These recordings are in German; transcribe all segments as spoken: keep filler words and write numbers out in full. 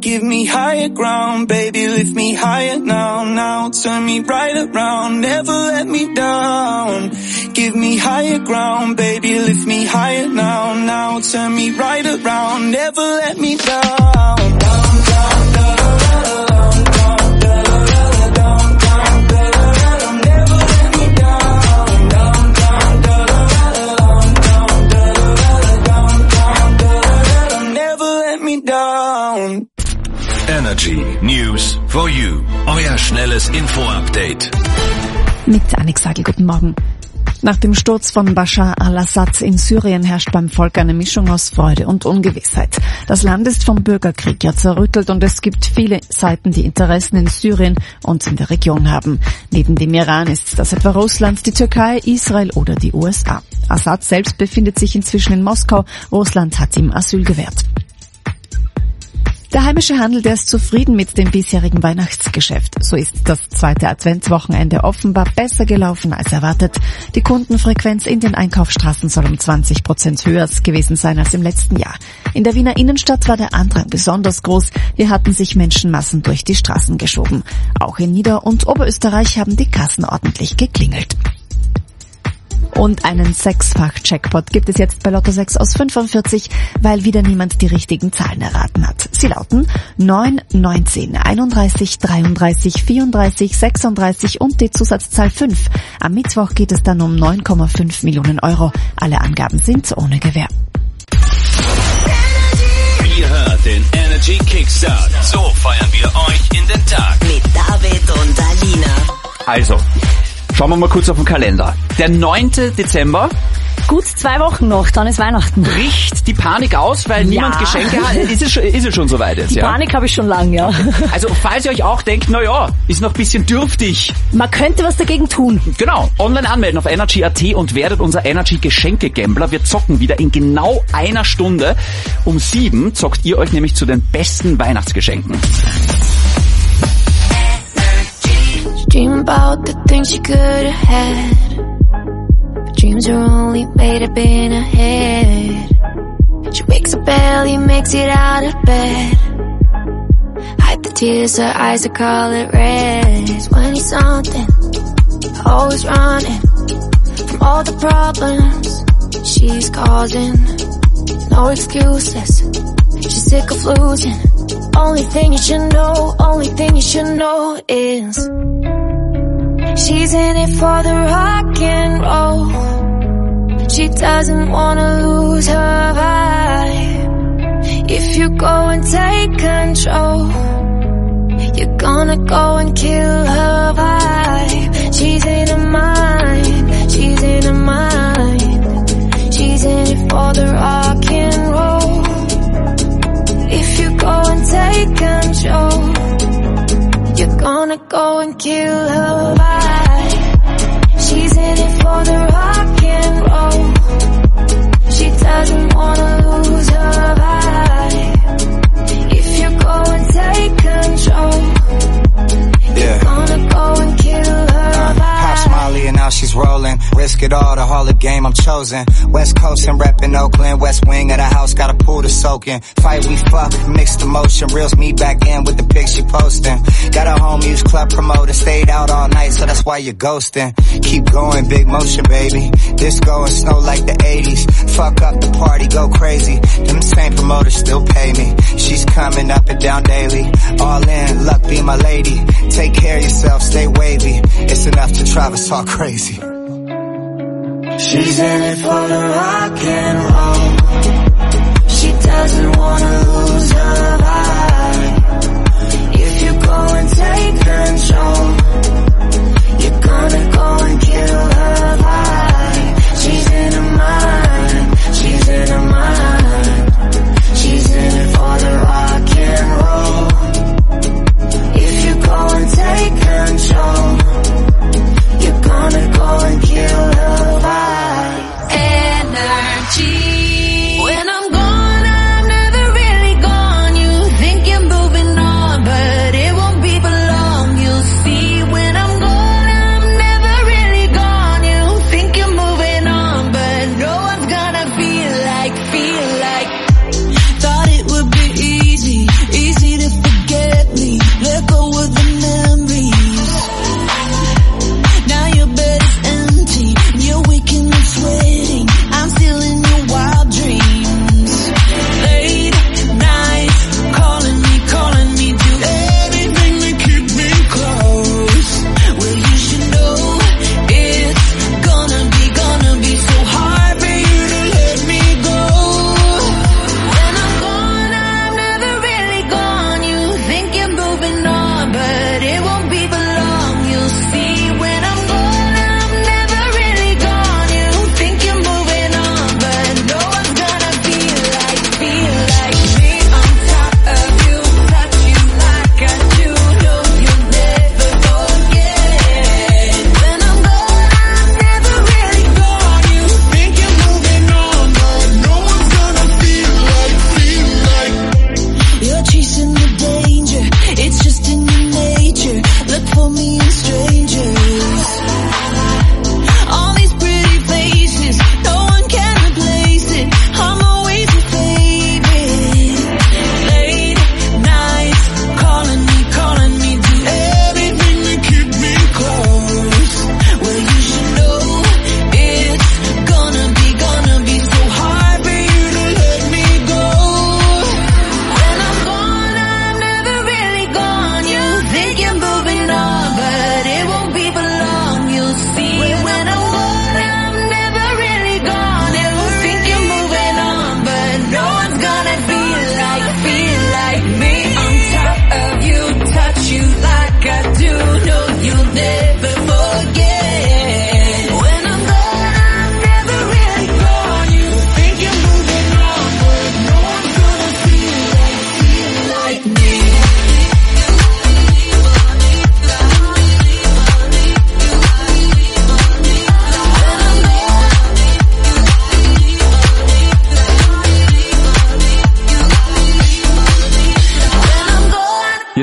Give me higher ground, baby, lift me higher now, now. Turn me right around, never let me down. Give me higher ground, baby, lift me higher now, now. Turn me right around, never let me down. Down, down, down, down, down, down, down, down, down, never let me down. Down, down, down, down, down, down, down, down, never let me down. Energy News for you. Euer schnelles Info-Update. Mit Annik Sagel, guten Morgen. Nach dem Sturz von Bashar al-Assad in Syrien herrscht beim Volk eine Mischung aus Freude und Ungewissheit. Das Land ist vom Bürgerkrieg ja zerrüttelt und es gibt viele Seiten, die Interessen in Syrien und in der Region haben. Neben dem Iran ist das etwa Russland, die Türkei, Israel oder die U S A. Assad selbst befindet sich inzwischen in Moskau. Russland hat ihm Asyl gewährt. Der heimische Handel, der ist zufrieden mit dem bisherigen Weihnachtsgeschäft. So ist das zweite Adventswochenende offenbar besser gelaufen als erwartet. Die Kundenfrequenz in den Einkaufsstraßen soll um zwanzig Prozent höher gewesen sein als im letzten Jahr. In der Wiener Innenstadt war der Andrang besonders groß. Hier hatten sich Menschenmassen durch die Straßen geschoben. Auch in Nieder- und Oberösterreich haben die Kassen ordentlich geklingelt. Und einen Sechsfach-Jackpot gibt es jetzt bei Lotto sechs aus fünfundvierzig, weil wieder niemand die richtigen Zahlen erraten hat. Sie lauten neun, neunzehn, einunddreißig, dreiunddreißig, vierunddreißig, sechsunddreißig und die Zusatzzahl fünf. Am Mittwoch geht es dann um neun Komma fünf Millionen Euro. Alle Angaben sind ohne Gewähr. Ihr hört den Energy Kickstart. So feiern wir euch in den Tag. Mit David und Alina. Also, schauen wir mal kurz auf den Kalender. Der neunte Dezember. Gut zwei Wochen noch, dann ist Weihnachten. Bricht die Panik aus, weil Ja. niemand Geschenke hat? Ist es schon, ist es schon soweit jetzt? Die ja? Panik habe ich schon lang, ja. Also, falls ihr euch auch denkt, na ja, ist noch ein bisschen dürftig. Man könnte was dagegen tun. Genau, online anmelden auf energy punkt at und werdet unser Energy-Geschenke-Gambler. Wir zocken wieder in genau einer Stunde. Um sieben zockt ihr euch nämlich zu den besten Weihnachtsgeschenken. Dream about the things you could have had, but dreams are only made up in her head. She wakes up early, makes it out of bed, hide the tears, her eyes are color red. twenty something, always running from all the problems she's causing. No excuses, she's sick of losing. Only thing you should know, only thing you should know is she's in it for the rock and roll. She doesn't wanna lose her vibe. If you go and take control, you're gonna go and kill her vibe. She's in her mind, she's in her mind. She's in it for the rock and roll. If you go and take control, you're gonna go and kill her vibe. She's in it for the rock and roll. She doesn't wanna lose her vibe. If you go and take control, you're gonna go and kill her vibe. Pop Smiley and now she's rolling. Risk it all, the Harlem game I'm chosen. West Coast and reppin' Oakland. West wing of the house, got a pool to soak in. Fight we fuck, mixed emotion. Reels me back in with the pics she posting. Got a home use club promoter. Stayed out all night, so that's why you're ghosting. Keep going, big motion, baby. Disco and snow like the eighties. Fuck up the party, go crazy. Them same promoters still pay me. She's coming up and down daily. All in, luck be my lady. Take care of yourself, stay wavy. It's enough to drive us all crazy. She's in it for the rock and roll. She doesn't wanna lose her vibe. If you go and take control, you're gonna go and kill her vibe. She's in her mind, she's in her mind. She's in it for the rock and roll. If you go and take control, you're gonna go and kill her vibe. Energy. When I'm gone, I'm not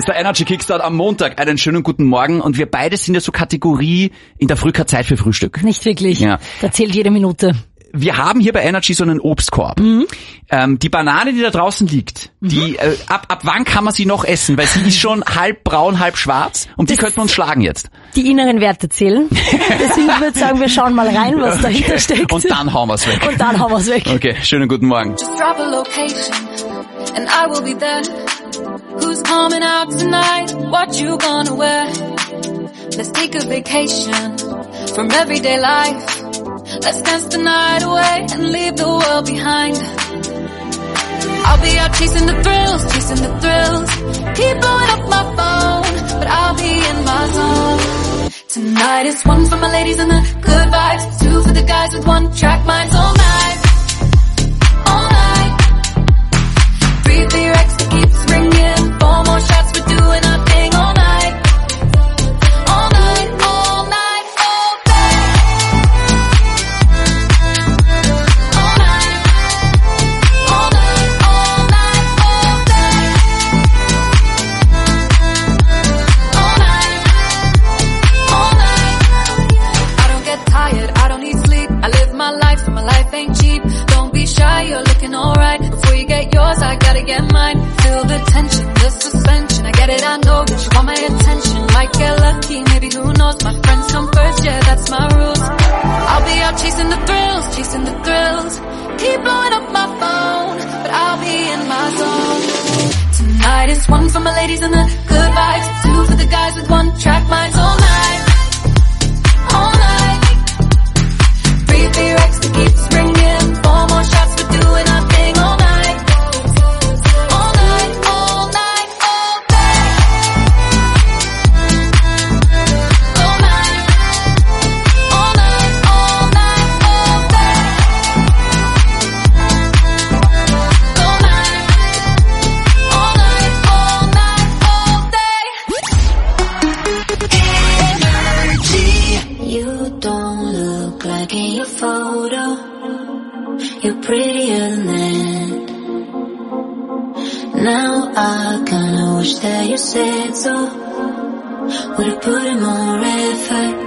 ist der Energy Kickstart am Montag. Einen schönen guten Morgen. Und wir beide sind ja so Kategorie in der Früh keine Zeit für Frühstück. Nicht wirklich. Ja. Da zählt jede Minute. Wir haben hier bei Energy so einen Obstkorb. Mhm. Ähm, die Banane, die da draußen liegt, mhm. die äh, ab ab wann kann man sie noch essen? Weil sie ist schon halb braun, halb schwarz. Und die könnten wir uns schlagen jetzt. Die inneren Werte zählen. Deswegen würde ich sagen, wir schauen mal rein, was okay. dahinter steckt. Und dann hauen wir's weg. Und dann hauen wir's weg. Okay, schönen guten Morgen. Just drop a location and I will be there. Who's coming out tonight? What you gonna wear? Let's take a vacation from everyday life. Let's dance the night away and leave the world behind. I'll be out chasing the thrills, chasing the thrills. Keep blowing up my phone, but I'll be in my zone. Tonight is one for my ladies and the good vibes, two for the guys with one track minds all night, all night. Breathe the Rex that keeps ringing, four more shots, we're doing our thing all night, all night, all night, all day. All night, all night, all night, all day. All night, all night. I don't get tired, I don't need sleep. I live my life, so my life ain't cheap. Don't be shy, you're looking alright. Before you get yours, I gotta get mine. Feel the tension, the suspension. I get it, I know that you want my attention. Might get lucky, maybe who knows. My friends come first, yeah, that's my rules. I'll be out chasing the thrills, chasing the thrills. Keep blowing up my phone, but I'll be in my zone. Tonight is one for my ladies and the good vibes, two for the guys with one track minds all night, all night. Breathe the Rex that keeps ringing, four more shots, we're doing our thing all night, all night, all night, all day. All night, all night, all night, all day. All night, all night, all night, all day. You don't look like in your photo. You're prettier than that. Now I kinda wish that you said so. Would've put in more effort.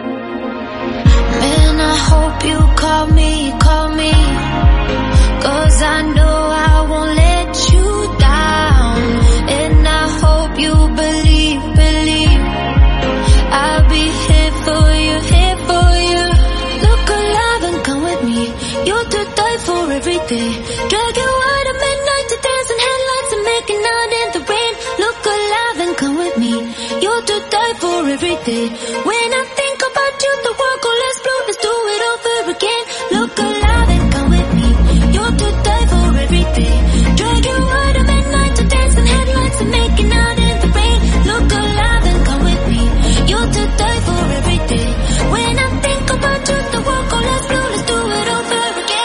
Man, I hope you call me, call me. Cause I know I won't let you down. And I hope you believe, believe I'll be here for you, here for you. Look alive and come with me. You're to die for every day. Drag you out at midnight to dance in headlights and making out in the rain. Look alive and come with me. You're to die for every day. When I think about you, the world goes less blue. Let's do it over again. Look alive and come with me. You're to die for every day. Drag you out at midnight to dance in headlights and making out in the rain. Look alive and come with me. You're to die for every day. When I think about you, the world goes less blue. Let's do it over again.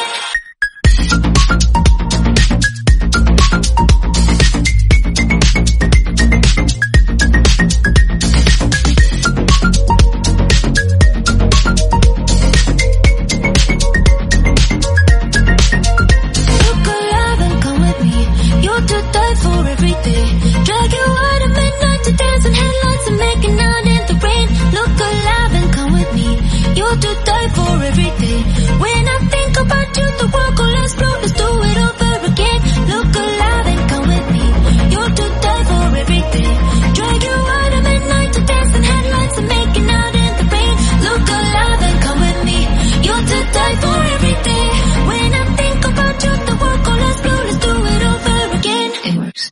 Look alive and come with me. You're to die for every day. Drag you out at midnight to dance in headlights and making out in the rain. Look alive and come with me. You're to die for every day. When I think about you, the world goes less blue. Let's do it over again. Look alive and come with me. You're to die for every day. Drag you out at midnight to dance in headlights and making out in the rain. Look alive and come with me. You're to die for every day. When I think about you, the world goes less blue. Let's do it over again. It works.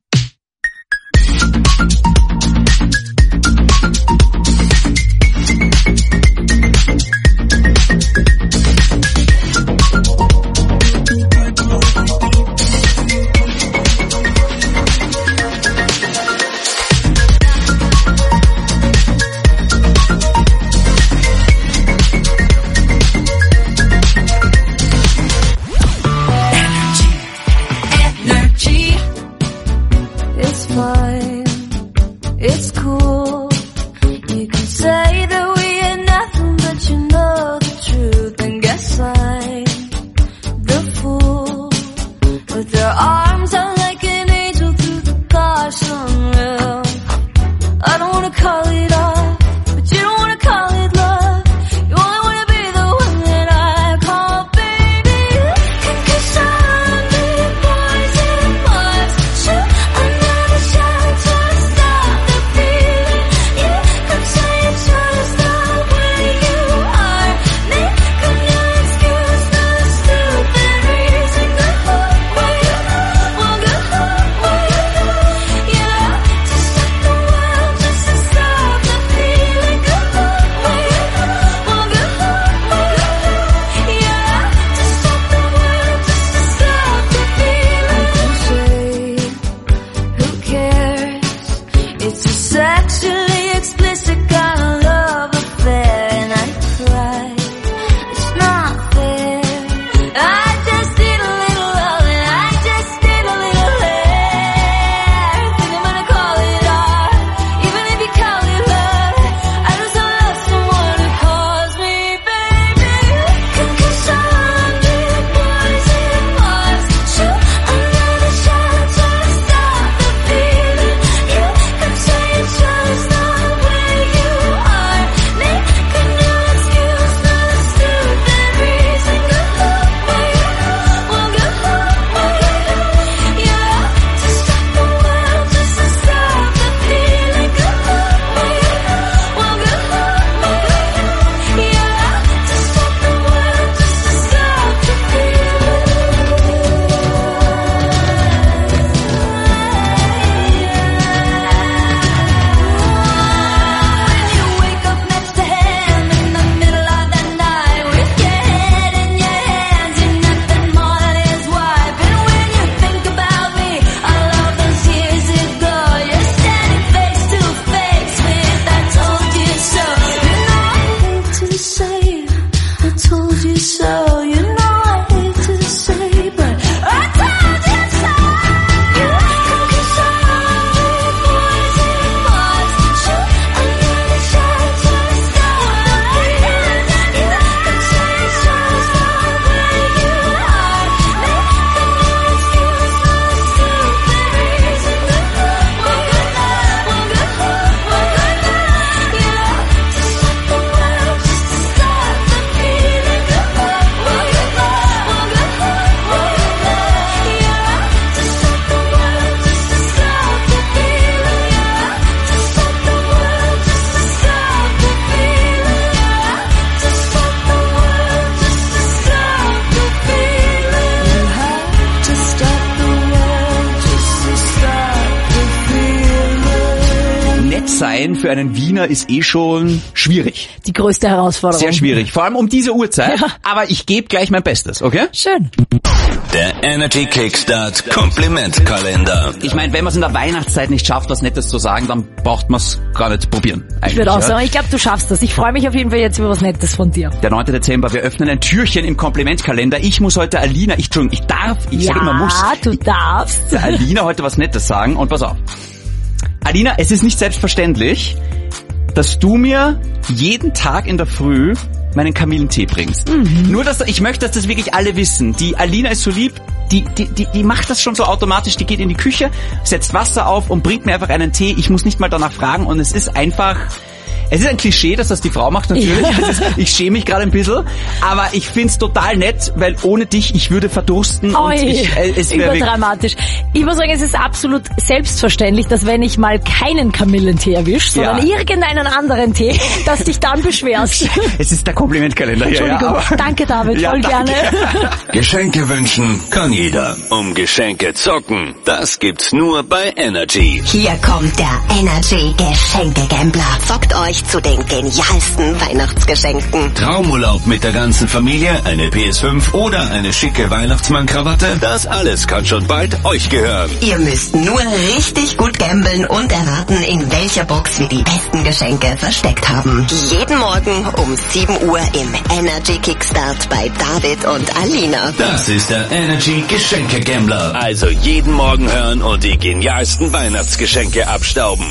sein für einen Wiener ist eh schon schwierig. Die größte Herausforderung. Sehr schwierig, vor allem um diese Uhrzeit. Ja. Aber ich gebe gleich mein Bestes, okay? Schön. Der Energy Kickstart Komplimentkalender. Ich meine, wenn man es in der Weihnachtszeit nicht schafft, was Nettes zu sagen, dann braucht man es gar nicht probieren. Ich würde auch ja? sagen, ich glaube, du schaffst das. Ich freue mich auf jeden Fall jetzt über was Nettes von dir. Der neunte Dezember, wir öffnen ein Türchen im Komplimentkalender. Ich muss heute Alina, ich, Entschuldigung, ich darf, ich ja, sage immer muss. du darfst. Der Alina heute was Nettes sagen und pass auf. Alina, es ist nicht selbstverständlich, dass du mir jeden Tag in der Früh meinen Kamillentee bringst. Mhm. Nur, dass ich möchte, dass das wirklich alle wissen. Die Alina ist so lieb, die, die, die, die macht das schon so automatisch. Die geht in die Küche, setzt Wasser auf und bringt mir einfach einen Tee. Ich muss nicht mal danach fragen und es ist einfach... Es ist ein Klischee, dass das die Frau macht, natürlich. Ja. Ist, ich schäme mich gerade ein bisschen. Aber ich find's total nett, weil ohne dich, ich würde verdursten. Oi, und ich, äh, es überdramatisch. Ich muss sagen, es ist absolut selbstverständlich, dass wenn ich mal keinen Kamillentee erwische, sondern ja. irgendeinen anderen Tee, dass dich dann beschwerst. Es ist der Komplimentkalender hier. Entschuldigung, ja, danke David, ja, voll danke. gerne. Geschenke wünschen kann jeder. Um Geschenke zocken, das gibt's nur bei Energy. Hier kommt der Energy Geschenke-Gambler. Zockt euch zu den genialsten Weihnachtsgeschenken. Traumurlaub mit der ganzen Familie, eine P S fünf oder eine schicke Weihnachtsmann-Krawatte, das alles kann schon bald euch gehören. Ihr müsst nur richtig gut gamblen und erraten, in welcher Box wir die besten Geschenke versteckt haben. Jeden Morgen um sieben Uhr im Energy Kickstart bei David und Alina. Das ist der Energy Geschenke-Gambler. Also jeden Morgen hören und die genialsten Weihnachtsgeschenke abstauben.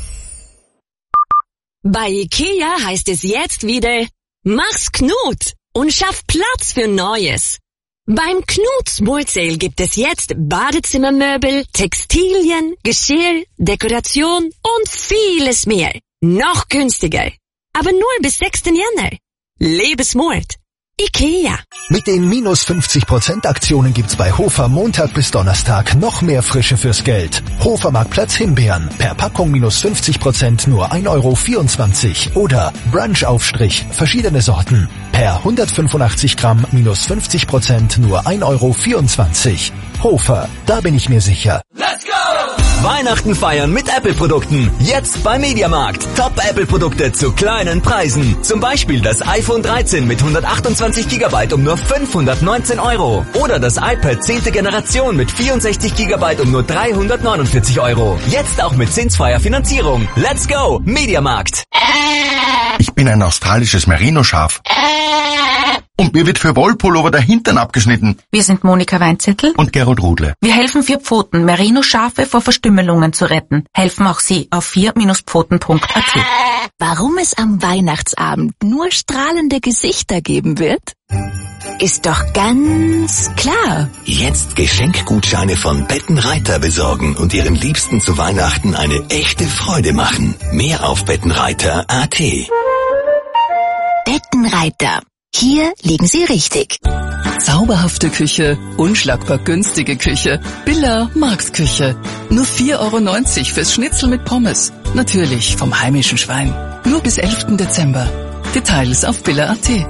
Bei IKEA heißt es jetzt wieder, mach's Knut und schaff Platz für Neues. Beim Knut Small Sale gibt es jetzt Badezimmermöbel, Textilien, Geschirr, Dekoration und vieles mehr. Noch günstiger. Aber nur bis sechsten Jänner. Lebe smart. IKEA. Mit den minus fünfzig Prozent Aktionen gibt's bei Hofer Montag bis Donnerstag noch mehr Frische fürs Geld. Hofer Marktplatz Himbeeren. Per Packung minus fünfzig Prozent nur ein Euro vierundzwanzig. Oder Brunch-Aufstrich. Verschiedene Sorten. Per hundertfünfundachtzig Gramm minus fünfzig Prozent nur ein Euro vierundzwanzig. Hofer, da bin ich mir sicher. Let's go! Weihnachten feiern mit Apple-Produkten. Jetzt bei Mediamarkt. Top-Apple-Produkte zu kleinen Preisen. Zum Beispiel das iPhone dreizehn mit hundertachtundzwanzig Gigabyte um nur fünfhundertneunzehn Euro. Oder das iPad zehnte Generation mit vierundsechzig Gigabyte um nur dreihundertneunundvierzig Euro. Jetzt auch mit zinsfreier Finanzierung. Let's go! Mediamarkt. Ich bin ein australisches Merino-Schaf. Und mir wird für Wollpullover der Hintern abgeschnitten. Wir sind Monika Weinzettel und Gerald Rudle. Wir helfen Vier Pfoten, Merino-Schafe vor Verstümmelungen zu retten. Helfen auch Sie auf vier Pfoten punkt a t. Warum es am Weihnachtsabend nur strahlende Gesichter geben wird? Ist doch ganz klar. Jetzt Geschenkgutscheine von Bettenreiter besorgen und Ihren Liebsten zu Weihnachten eine echte Freude machen. Mehr auf bettenreiter punkt a t. Bettenreiter. Hier liegen Sie richtig. Zauberhafte Küche, unschlagbar günstige Küche, Billa Marks Küche. Nur vier Euro neunzig fürs Schnitzel mit Pommes. Natürlich vom heimischen Schwein. Nur bis elften Dezember. Details auf billa punkt a t.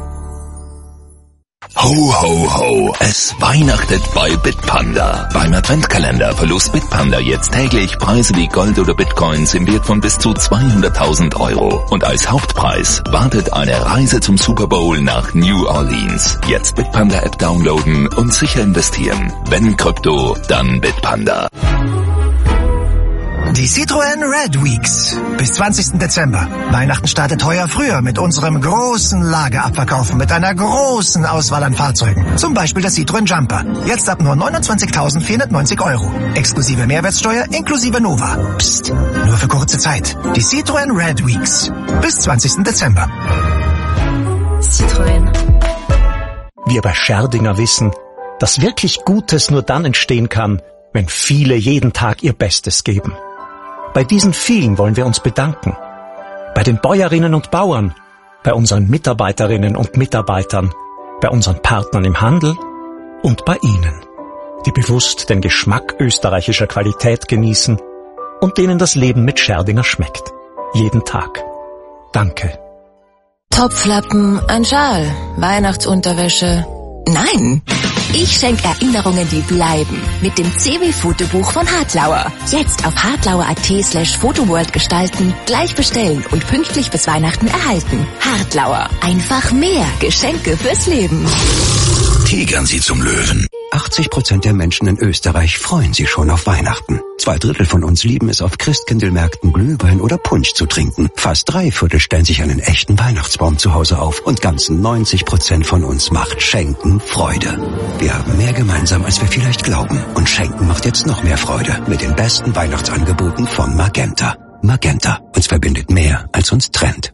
Ho, ho, ho, es weihnachtet bei Bitpanda. Beim Adventkalender verlost Bitpanda jetzt täglich Preise wie Gold oder Bitcoins im Wert von bis zu zweihunderttausend Euro. Und als Hauptpreis wartet eine Reise zum Super Bowl nach New Orleans. Jetzt Bitpanda-App downloaden und sicher investieren. Wenn Krypto, dann Bitpanda. Die Citroën Red Weeks bis zwanzigsten Dezember. Weihnachten startet heuer früher mit unserem großen Lagerabverkaufen mit einer großen Auswahl an Fahrzeugen. Zum Beispiel der Citroën Jumper. Jetzt ab nur neunundzwanzigtausendvierhundertneunzig Euro. Exklusive Mehrwertsteuer, inklusive Nova. Psst, nur für kurze Zeit. Die Citroën Red Weeks bis zwanzigsten Dezember. Citroën. Wir bei Scherdinger wissen, dass wirklich Gutes nur dann entstehen kann, wenn viele jeden Tag ihr Bestes geben. Bei diesen vielen wollen wir uns bedanken. Bei den Bäuerinnen und Bauern, bei unseren Mitarbeiterinnen und Mitarbeitern, bei unseren Partnern im Handel und bei Ihnen, die bewusst den Geschmack österreichischer Qualität genießen und denen das Leben mit Scherdinger schmeckt. Jeden Tag. Danke. Topflappen, ein Schal, Weihnachtsunterwäsche. Nein! Ich schenke Erinnerungen, die bleiben. Mit dem C W-Fotobuch von Hartlauer. Jetzt auf hartlauer.at slash Fotoworld gestalten, gleich bestellen und pünktlich bis Weihnachten erhalten. Hartlauer. Einfach mehr Geschenke fürs Leben. Tigern Sie zum Löwen. achtzig Prozent der Menschen in Österreich freuen sich schon auf Weihnachten. Zwei Drittel von uns lieben es, auf Christkindlmärkten Glühwein oder Punsch zu trinken. Fast drei Viertel stellen sich einen echten Weihnachtsbaum zu Hause auf. Und ganzen neunzig Prozent von uns macht Schenken Freude. Wir haben mehr gemeinsam, als wir vielleicht glauben. Und Schenken macht jetzt noch mehr Freude. Mit den besten Weihnachtsangeboten von Magenta. Magenta. Uns verbindet mehr, als uns trennt.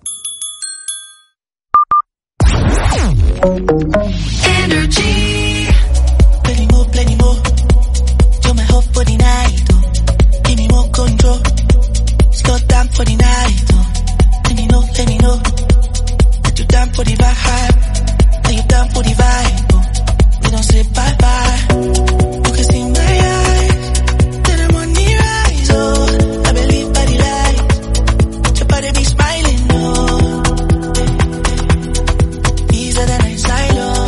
Energy. Plenty more, plenty more. You're my hope for the night, oh. Give me more control. Slow down for the night, oh. Let me know, let me know. That you down for the vibe. Are you down for the vibe, oh. We don't say bye-bye. You can see my eyes. Then I'm on the rise, oh. I believe by the light. Your body be smiling, oh. These are the nights I love.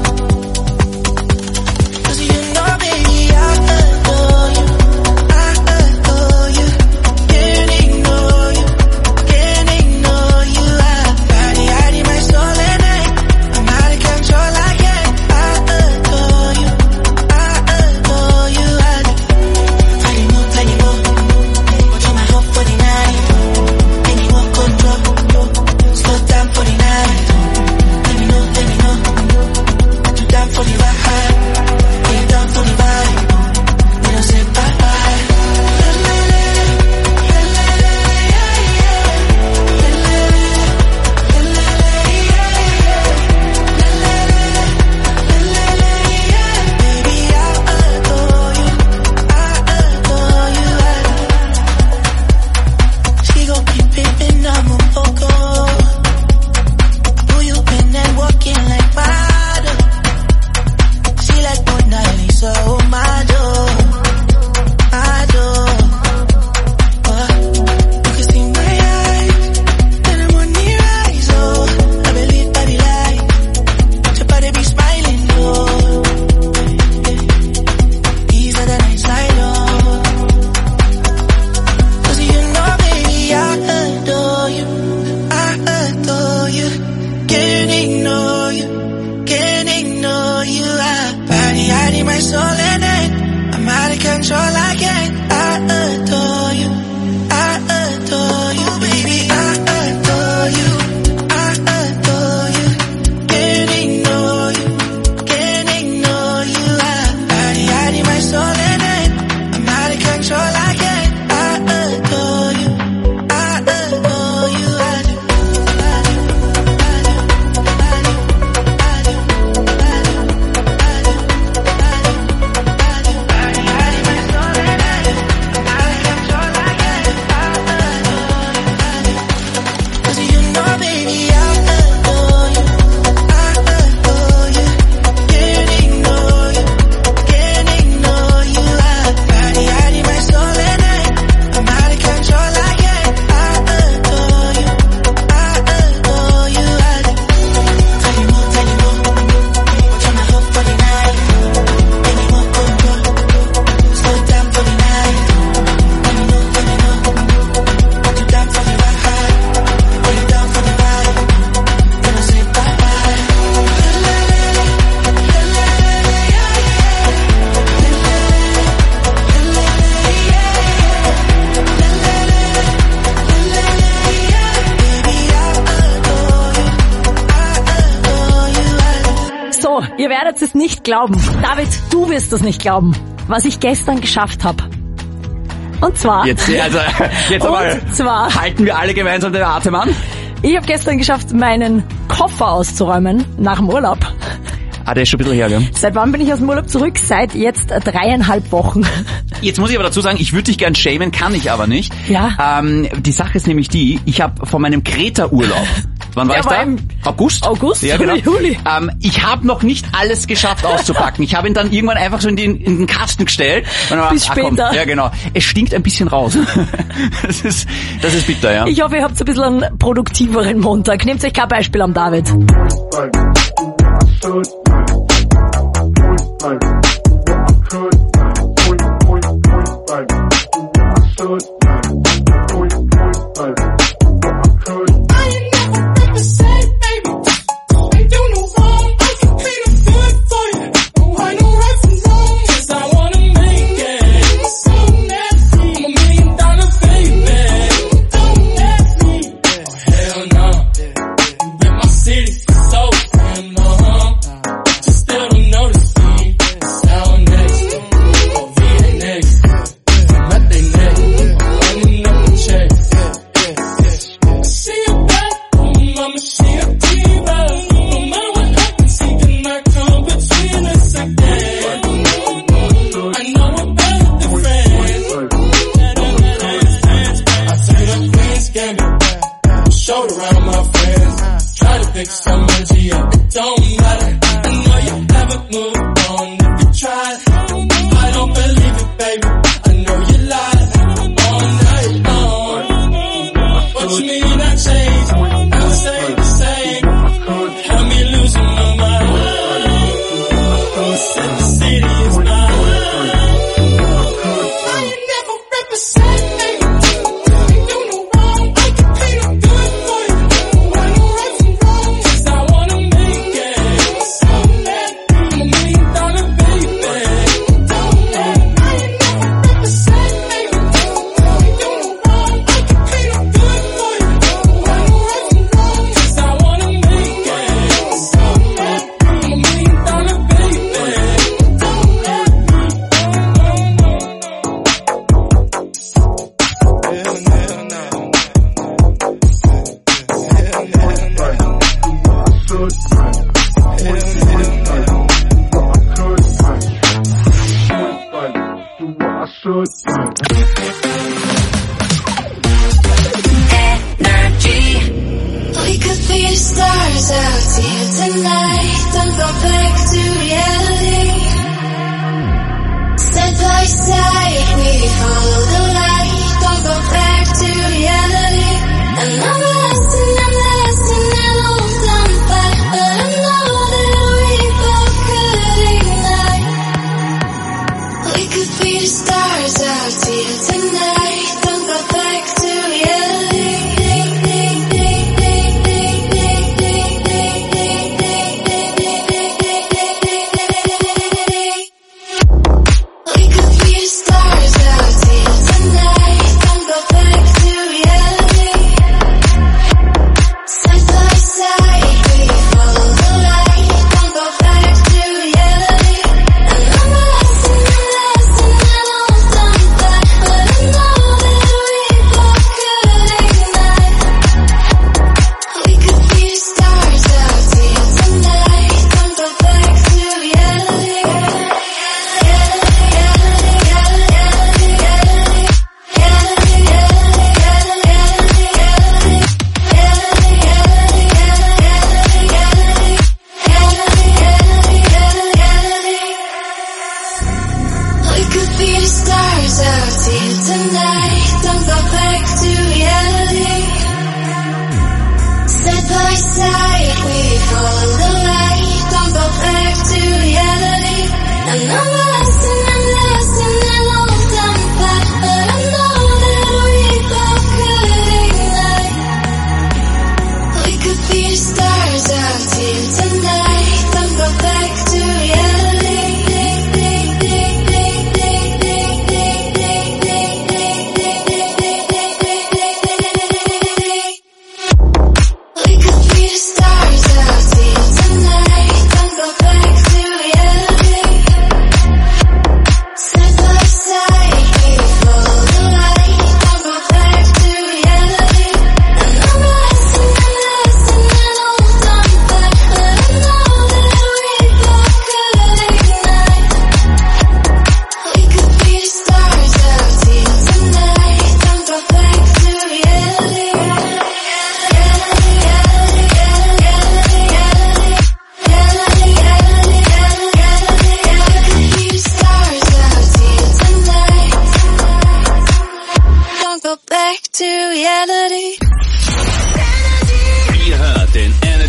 Ihr werdet es nicht glauben. David, du wirst es nicht glauben, was ich gestern geschafft habe. Und zwar... Jetzt, also, jetzt und aber zwar, halten wir alle gemeinsam den Atem an. Ich habe gestern geschafft, meinen Koffer auszuräumen nach dem Urlaub. Ah, der ist schon ein bisschen her, gell? Seit wann bin ich aus dem Urlaub zurück? Seit jetzt dreieinhalb Wochen. Jetzt muss ich aber dazu sagen, ich würde dich gern shamen, kann ich aber nicht. Ja. Ähm, die Sache ist nämlich die, ich habe von meinem Kreta-Urlaub, wann war ja, ich da? Im August? August, ja, genau. Juli. Ähm, ich habe noch nicht alles geschafft auszupacken. Ich habe ihn dann irgendwann einfach so in den, in den Kasten gestellt. Und dann Bis war, später. Komm, ja, genau. Es stinkt ein bisschen raus. das, ist, das ist bitter, ja. Ich hoffe, ihr habt ein bisschen einen produktiveren Montag. Nehmt euch kein Beispiel am David.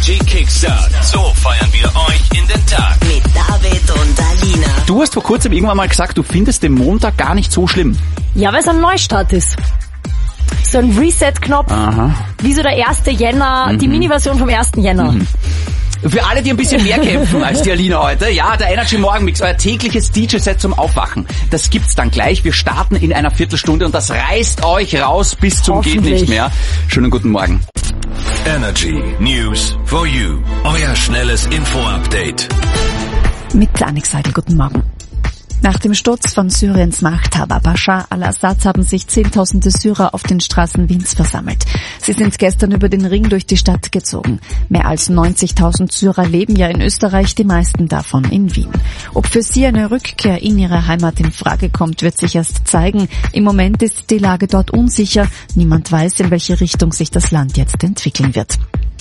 Energy Kickstart. So feiern wir euch in den Tag. Mit David und Alina. Du hast vor kurzem irgendwann mal gesagt, du findest den Montag gar nicht so schlimm. Ja, weil es ein Neustart ist. So ein Reset-Knopf. Aha. Wie so der erste Jänner, Mhm. die Mini-Version vom ersten Jänner. Mhm. Für alle, die ein bisschen mehr kämpfen als die Alina heute, ja, der Energy Morgenmix, euer tägliches D J-Set zum Aufwachen. Das gibt's dann gleich. Wir starten in einer Viertelstunde und das reißt euch raus bis zum geht nicht mehr. Schönen guten Morgen. Energy News for you. Euer schnelles Info-Update. Mit Annik Seidel, guten Morgen. Nach dem Sturz von Syriens Machthaber Bashar al-Assad haben sich Zehntausende Syrer auf den Straßen Wiens versammelt. Sie sind gestern über den Ring durch die Stadt gezogen. Mehr als neunzigtausend Syrer leben ja in Österreich, die meisten davon in Wien. Ob für sie eine Rückkehr in ihre Heimat in Frage kommt, wird sich erst zeigen. Im Moment ist die Lage dort unsicher. Niemand weiß, in welche Richtung sich das Land jetzt entwickeln wird.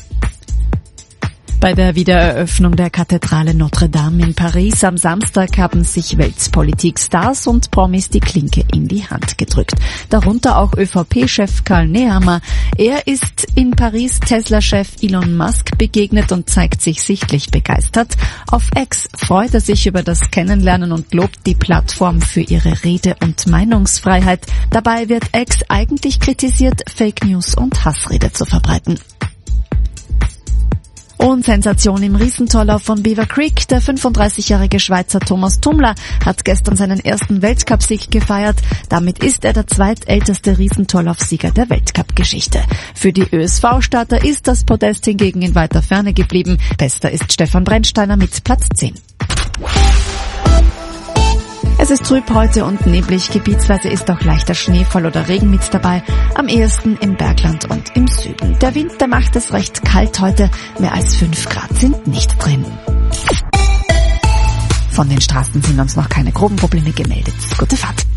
Bei der Wiedereröffnung der Kathedrale Notre Dame in Paris am Samstag haben sich Weltpolitik-Stars und Promis die Klinke in die Hand gedrückt. Darunter auch Ö V P-Chef Karl Nehammer. Er ist in Paris Tesla-Chef Elon Musk begegnet und zeigt sich sichtlich begeistert. Auf X freut er sich über das Kennenlernen und lobt die Plattform für ihre Rede- und Meinungsfreiheit. Dabei wird X eigentlich kritisiert, Fake News und Hassrede zu verbreiten. Und Sensation im Riesentorlauf von Beaver Creek. Der fünfunddreißigjährige Schweizer Thomas Tummler hat gestern seinen ersten Weltcupsieg gefeiert. Damit ist er der zweitälteste Riesentorlaufsieger der Weltcup-Geschichte. Für die Ö S V-Starter ist das Podest hingegen in weiter Ferne geblieben. Bester ist Stefan Brennsteiner mit Platz zehn. Es ist trüb heute und neblig, gebietsweise ist auch leichter Schneefall oder Regen mit dabei, am ehesten im Bergland und im Süden. Der Wind, der macht es recht kalt heute, mehr als fünf Grad sind nicht drin. Von den Straßen sind uns noch keine groben Probleme gemeldet. Gute Fahrt.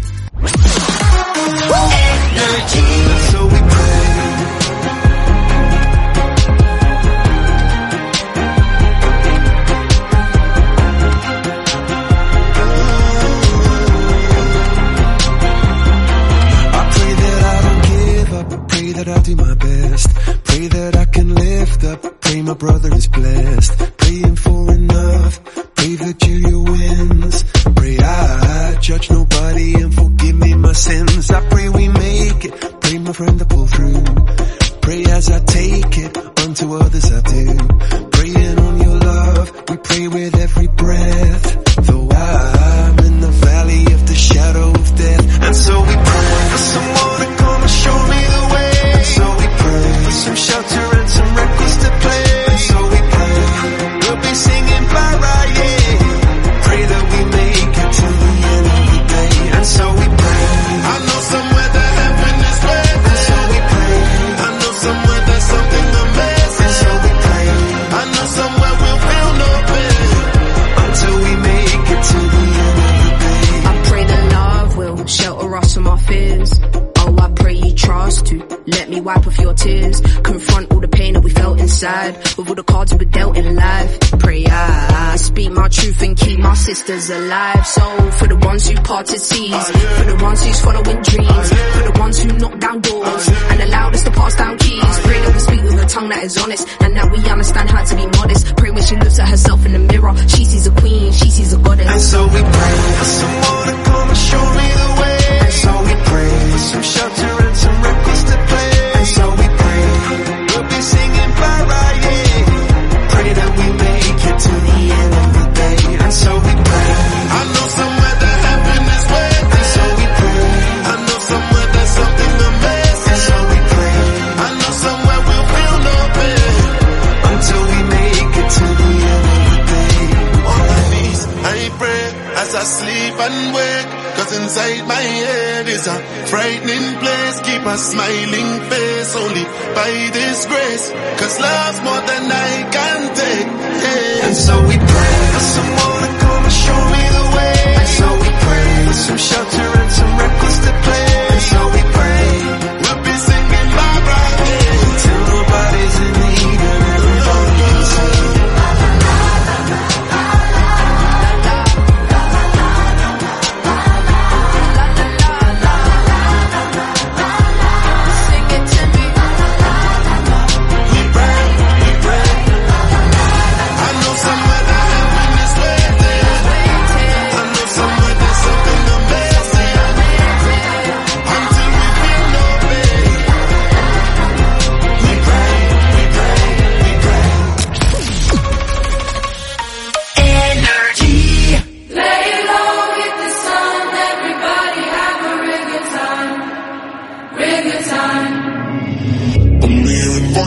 That I'll do my best. Pray that I can lift up. Pray my brother is blessed. Praying for enough. Pray that Julia wins. Pray I judge nobody and forgive me my sins. I pray we make it. Pray my friend to pull through. Pray as I take it. Unto others I do. Praying on your love. We pray with every breath. Though I'm in the valley of the shadow of death. And so we pray for someone to come and show me the way. So we pray for some shelter and some records to play. And so we pray we'll be singing para, yeah. Pray that we make it to the end of the day. And so we pray. I know somewhere that heaven is waiting. And so we pray. I know somewhere there's something amazing. And so we pray. I know somewhere we'll feel no pain until we make it to the end of the day. I pray that love will shelter us from our fears. Oh, I pray you trust to let me wipe off your tears. Confront all the pain that we felt inside with all the cards we were dealt in life. Pray I speak my truth and keep my sisters alive. So for the ones who parted seas, for the ones who's following dreams, for the ones who knock down doors and allowed us to pass down keys. Pray that we speak with a tongue that is honest and that we understand how to be modest. Pray when she looks at herself in the mirror, she sees a queen, she sees a goddess. And so we pray for someone to come and show me the way. And so we pray for some shelter and some records to play. And so we pray we'll be singing para, yeah. Pray that we make it to the end of the day. And so we pray. I know somewhere that heaven is waiting. And so we pray. I know somewhere there's something amazing. And so we pray. I know somewhere we'll feel no pain until we make it to the end of the day. On my knees, I pray as I sleep and wake. Cause inside my head is a frightening place. Keep a smiling face only by this grace. Cause love's more than I can take, yeah. And so we pray for someone to come and show me the way. And so we pray for some shelter and some records to play. And so we pray we'll be singing bye bye, yeah. Till nobody's in need and everybody can sing.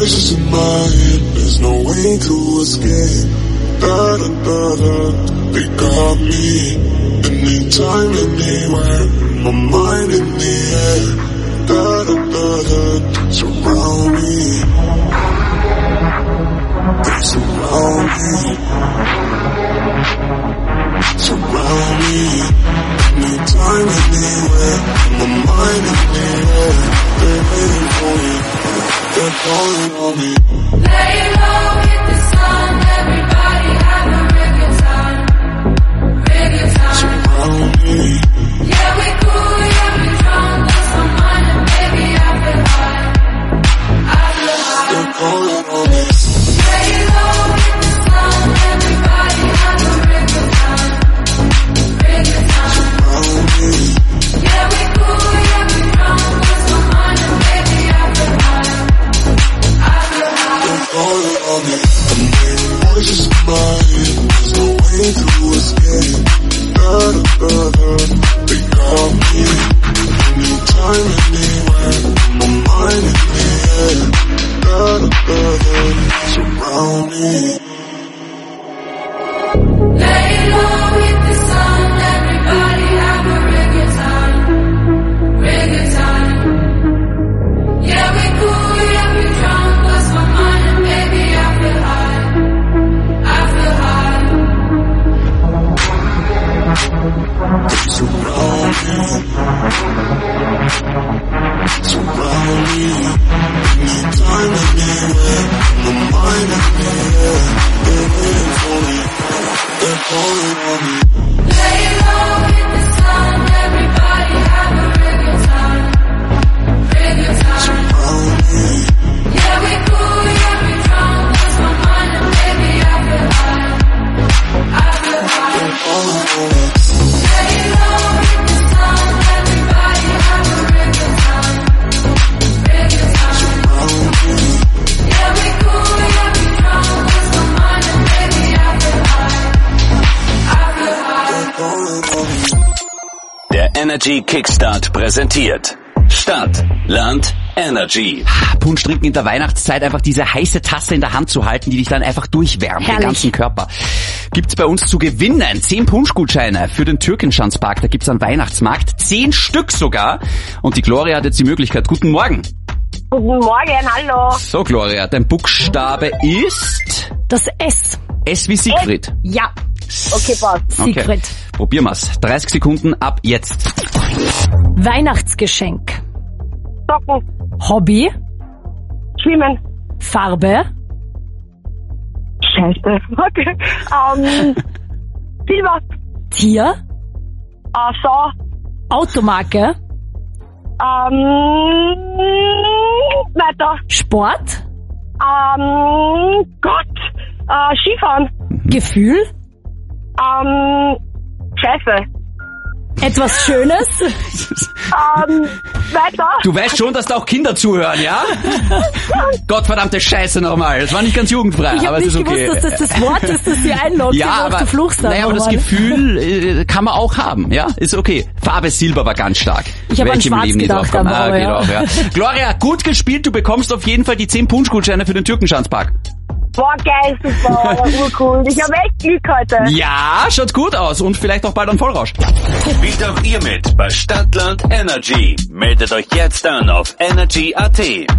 voices in my head, there's no way to escape. Da da da da, they got me. Anytime, anywhere, my mind in the air. Da da da da, surround me. They surround me. Surround me. Anytime, anywhere, my mind in the air. They're waiting for me. They're calling on me. Lay low, hit the sun, everybody have a real good time. Real good time. Surround me. Yeah, we cool, yeah, we drunk, lost my mind, and baby, I feel high. I feel high. They're calling on me. Lay low, hit the sun, everybody have a real good time. Real good time. Surround me. Yeah, we cool, yeah, we drunk, lost my mind, and baby, I feel high. I feel high. They're calling on me. I'm hearing voices in my head, there's no way to escape. Da da da da, they got me. Anytime, anywhere, my mind in the air. Da da da da, surround me. Lay low, hit the sun, everybody have a real good time. Real good time. Yeah, we cool, yeah, we drunk, lost my mind, and baby, I feel high. I feel high. They surround me. Surround me. Anytime, anywhere, my mind in the air. They're waiting for me. They're calling on me. Lay low, hit the sun, everybody have a real good time. Real good time. Surround me. Yeah, we cool, yeah, we drunk, lost my mind, and baby, I feel high. I feel high. They're calling on me. Lay low, hit the sun, everybody have a real good time. Real good time. Surround me. Yeah, we cool, yeah, we drunk, lost my mind, and baby, I feel high. I feel high. They're calling on me. Der Energy Kickstart präsentiert Stadt, Land, Energy. Punsch trinken in der Weihnachtszeit, einfach diese heiße Tasse in der Hand zu halten, die dich dann einfach durchwärmt, den ganzen Körper. Gibt's bei uns zu gewinnen. Zehn Punschgutscheine für den Türkenschanzpark, da gibt's einen Weihnachtsmarkt. Zehn Stück sogar. Und die Gloria hat jetzt die Möglichkeit. Guten Morgen. Guten Morgen, hallo. So, Gloria, dein Buchstabe ist... Das S. S wie Siegfried. Ja. Okay, passt. Okay. Siegfried. Probieren wir's. dreißig Sekunden ab jetzt. Weihnachtsgeschenk. Socken, Hobby. Schwimmen. Farbe. Scheiße. Okay. Ähm, Silber. Tier. Äh, Sau. Automarke. Ähm, weiter. Sport. Ähm, Gott. Äh, Skifahren. Gefühl. Ähm, Scheiße. Etwas Schönes. Ähm, weiter. Du weißt schon, dass da auch Kinder zuhören, ja? Gottverdammte Scheiße nochmal. Das war nicht ganz jugendfrei, Ich aber habe es nicht ist okay. gewusst, dass das das Wort ist, das dir einloggt, ja, aber aber, du fluchst dann naja, aber das nochmal. Gefühl äh, kann man auch haben, ja? Ist okay. Farbe Silber war ganz stark. Ich habe an Welche im Schwarz Leben nie gedacht, draufkommen. aber Ah, geht ja. auch, ja. Gloria, gut gespielt. Du bekommst auf jeden Fall die zehn Punschgutscheine für den Türkenschanzpark. Boah, geil, super, urcool. Ich habe echt Glück heute. Ja, schaut gut aus und vielleicht auch bald ein Vollrausch. Spielt auch ihr mit bei Stadtland Energy. Meldet euch jetzt an auf energy punkt a t.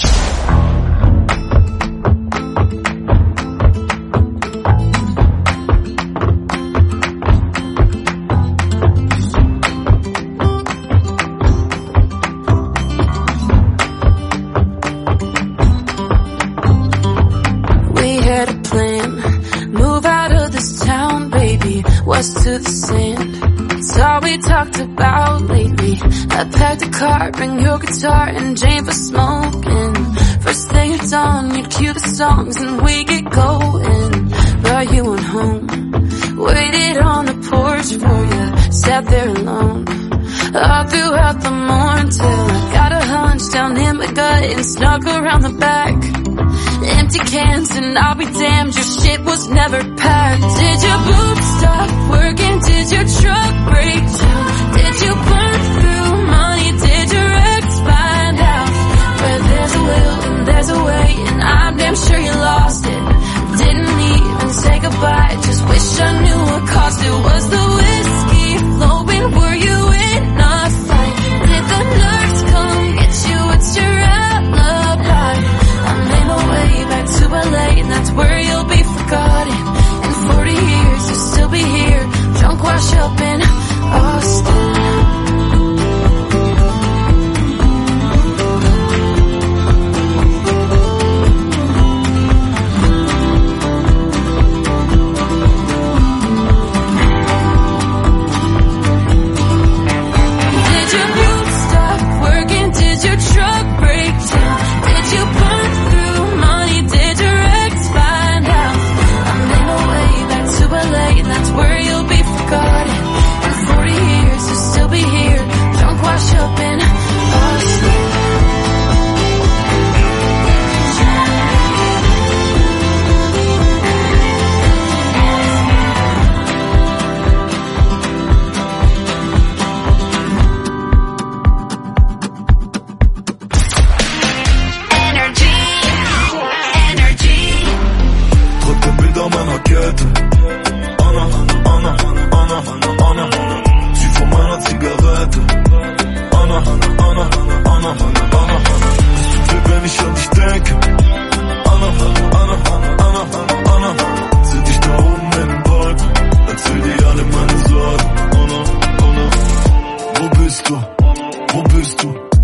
West to the sand. It's all we talked about lately. I packed a car, bring your guitar and Jane for smoking. First thing it's on, you'd cue the songs and we get going. Brought you on home, waited on the porch for you, sat there alone. All throughout the morning till I got a hunch down in my gut and snuck around the back. Empty cans and I'll be damned, your shit was never packed. Did your boobs stop working? Did your truck break down? Did you burn through money? Did your ex find out? Where there's a will and there's a way, and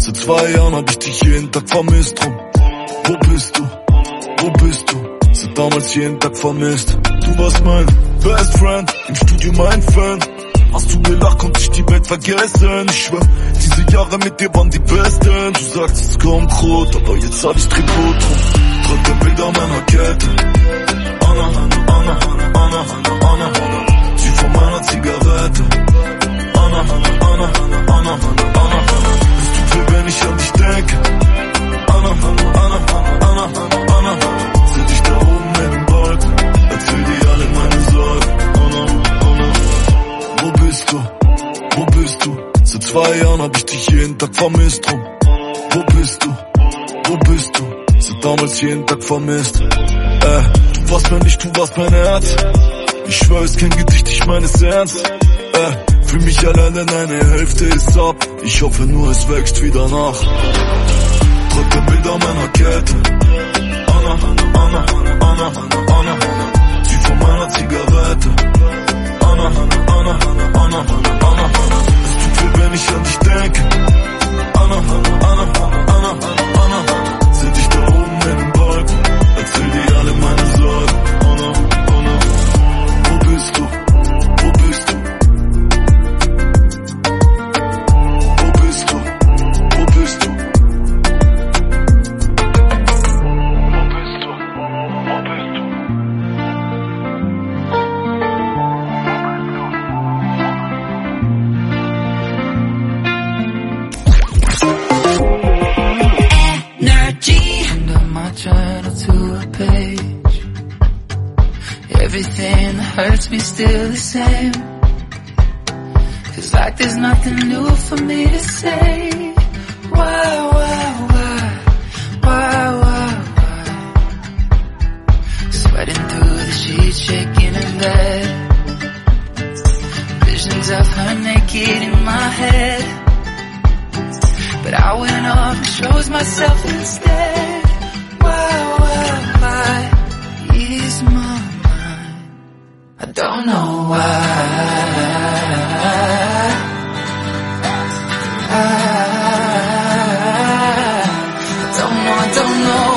Seit zwei Jahren hab ich dich jeden Tag vermisst, drum. Wo bist du? Wo bist du? Seit damals jeden Tag vermisst. Du warst mein Best Friend, im Studio mein Fan. Hast du gelacht, konnte ich die Welt vergessen. Ich schwör, diese Jahre mit dir waren die besten. Du sagst, es kommt rot, aber jetzt hab ich Tribut drum. Dritte Bilder meiner Kette. Anna, Anna, Anna, Anna, Anna, Anna. Sie von meiner Zigarette. Anna, Anna, Anna, Anna, Anna, Anna. Es tut weh, wenn ich an dich denke. Anna, Anna, Anna, Anna, Anna, Anna. Seh dich da oben in den Wolken. Erzähl dir alle meine Sorgen. Anna, Anna. Wo bist du? Wo bist du? Seit zwei Jahren hab ich dich jeden Tag vermisst, drum. Wo bist du? Wo bist du? Seit damals jeden Tag vermisst. Äh, du warst mein Licht, du warst mein Herz. Ich schwör, ist kein Gedicht, ich meine es ernst. Äh, fühl mich allein, denn eine Hälfte ist ab. Ich hoffe nur, es wächst wieder nach. Dritte Bilder meiner Kette. Anna, Anna, Anna, Anna, Anna, Anna. Sie von meiner Zigarette. Anna, Anna, Anna, Anna, Anna, Anna. Es tut weh, wenn ich an dich denke. Anna, Anna, Anna, Anna, Anna, Anna. Seh dich da oben in den Wolken. Erzähl dir alle meine Sorgen. Anna, Anna. Wo bist du? Wo bist du? Wo bist du? Wo bist du? Journal to a page. Everything that hurts me still the same. Feels like there's nothing new for me to say. Why, why, why, why, why, why? Sweating through the sheets, shaking in bed. Visions of her naked in my head. But I went off and chose myself instead. Why, why, why is my mind? I don't know why. I don't know, I don't know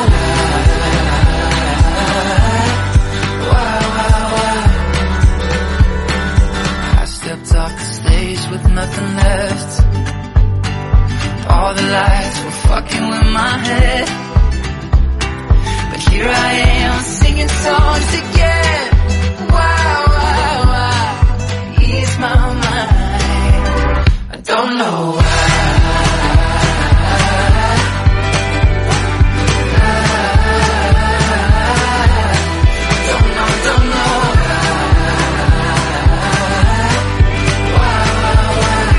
why. Why, why, why? I stepped off the stage with nothing left. All the lights were fucking with my head. Here I am singing songs again. Why, why, why? Ease my mind. I don't know why. Don't know, don't know why. Why,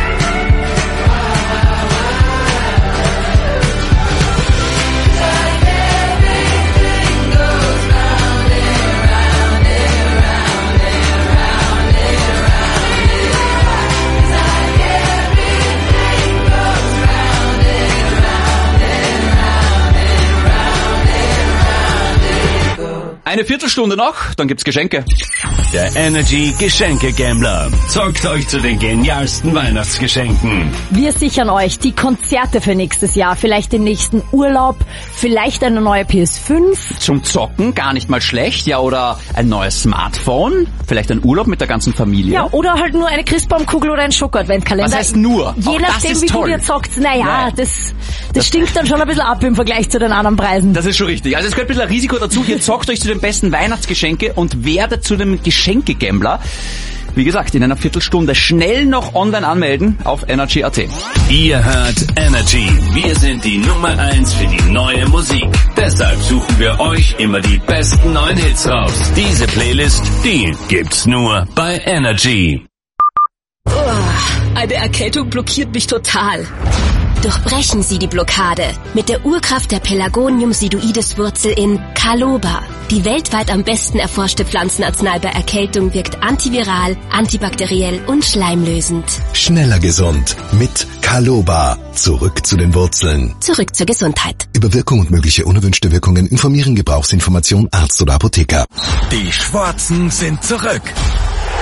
Eine Viertelstunde noch, dann gibt's Geschenke. Der Energy Geschenke Gambler zockt euch zu den genialsten Weihnachtsgeschenken. Wir sichern euch die Konzerte für nächstes Jahr, vielleicht den nächsten Urlaub, vielleicht eine neue P S fünf. Zum Zocken gar nicht mal schlecht, ja, oder ein neues Smartphone, vielleicht ein Urlaub mit der ganzen Familie. Ja, oder halt nur eine Christbaumkugel oder ein Schoko-Adventkalender. Was heißt nur? Je Auch nachdem, das ist wie toll. du dir zockst. Naja, Nein. das, das stinkt dann schon ein bisschen ab im Vergleich zu den anderen Preisen. Das ist schon richtig. Also es gehört ein bisschen Risiko dazu. Ihr zockt euch zu den besten Weihnachtsgeschenke und werdet zu dem Geschenke-Gambler. Wie gesagt, in einer Viertelstunde schnell noch online anmelden auf energy punkt at. Ihr hört Energy. Wir sind die Nummer eins für die neue Musik. Deshalb suchen wir euch immer die besten neuen Hits raus. Diese Playlist, die gibt's nur bei Energy. Oh, eine Erkältung blockiert mich total. Durchbrechen Sie die Blockade mit der Urkraft der Pelargonium siduides-Wurzel in Caloba. Die weltweit am besten erforschte Pflanzenarznei bei Erkältung wirkt antiviral, antibakteriell und schleimlösend. Schneller gesund mit Caloba. Zurück zu den Wurzeln. Zurück zur Gesundheit. Über Wirkung und mögliche unerwünschte Wirkungen informieren Gebrauchsinformation Arzt oder Apotheker. Die Schwarzen sind zurück.